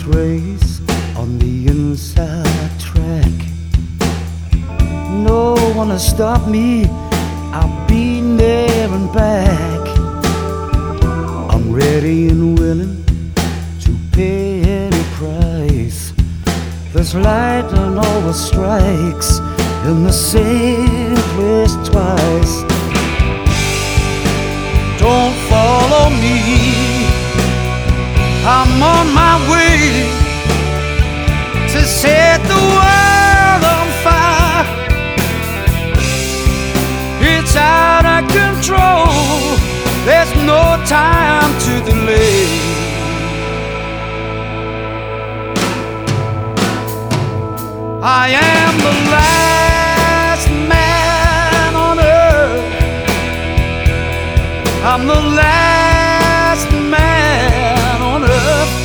race on the inside track. No one to stop me, I'll be there and back. I'm ready and willing to pay any price. This lightning always strikes in the same place twice. Don't follow me, I'm on my way to set the world on fire. It's out of control, there's no time to delay. I am the last man on earth, I'm the last man on earth,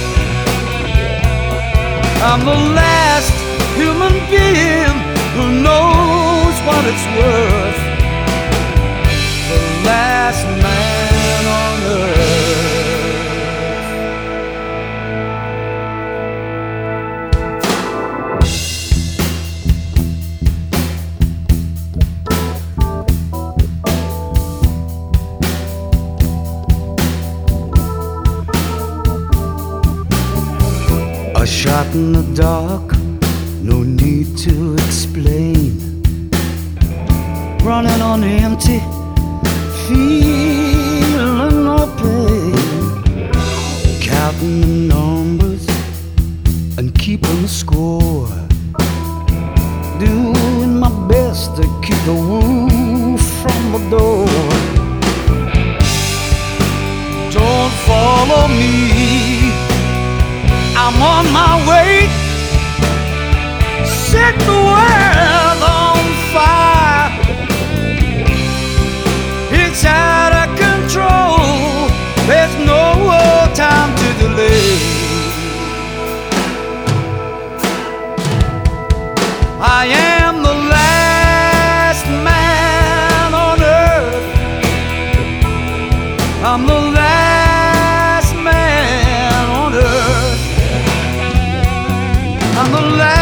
I'm the last human being who knows what it's worth. The last man on earth. A shot in the dark, no need to explain. Running on empty, feeling no pain. Counting the numbers and keeping the score. Doing my best to keep the wolf from the door. Don't follow me, I'm on my way. Set the world on fire. It's out of control, there's no time to delay. I am the last man on earth, I'm the last man on earth, I'm the last